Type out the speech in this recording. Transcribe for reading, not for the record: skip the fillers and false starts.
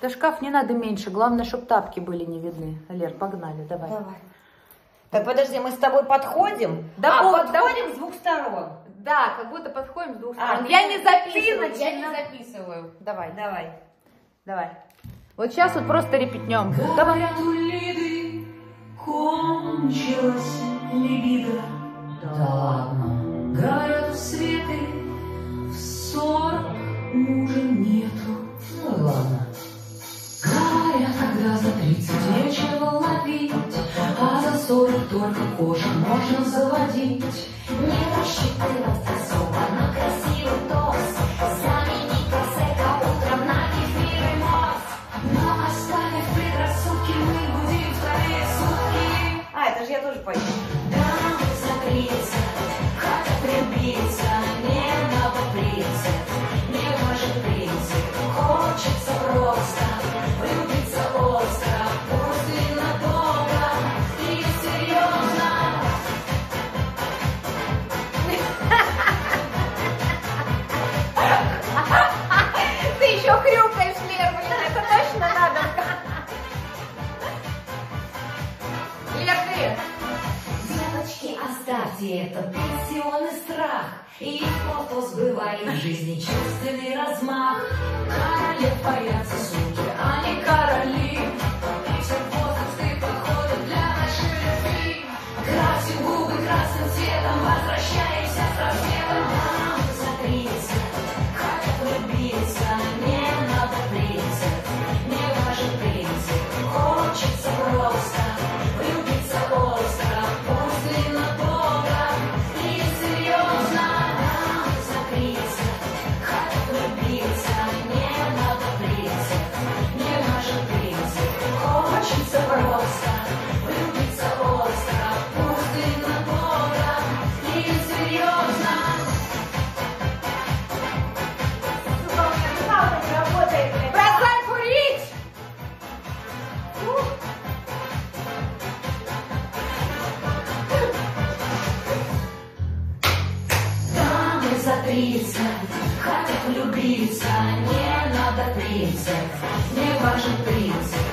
Да шкаф не надо меньше, главное, чтобы тапки были не видны. Лер, погнали, давай. Давай. Так, подожди, мы с тобой подходим? Да, подходим с двух сторон. Да, как будто подходим с двух сторон. ты Я не записываю, я не записываю. Давай, Давай. давай. Вот сейчас вот просто репетнем. Давай. Говорят, у Лиды кончилась либидо. Да ладно. Говорят, у Светы в 40 мужа нету. Ну ладно. Говорят, когда за 30 нечего ловить, а за 40 только кошек можно заводить. Не рассчитывать особо на красивый тост, заменить просека утром на кефир и мост. Но оставив предрассудки, мы будем скорее сутки. Это же я тоже пою. Дамы закрыться, хотят влюбиться, не надо принцип, не важен принцип. Хочется просто влюбиться остро, пусть надолго и серьезно. Ты еще хрюкаешь, Лер, блин, это точно надо. Лер, ты. Девочки, оставьте это пенсионный страх, и фото сбывает в жизни чувственный размах. Королев боятся суки, а не короли. И все возрасты подходят для нашей любви. Красим губы красным цветом, возвращаемся с рассветом. Дамы закрыться, хотят влюбиться, не надо принцип, не важен принцип. Хочется просто влюбиться остро, пусть надолго и серьезно. Дамы закрыться, хотят влюбиться, не надо принцип, не важен принцип. Хочется просто влюбиться остро, пусть надолго и серьезно. Бросай курить! Дамы за 30 хотят влюбиться, не надо принцип, не важен принцип.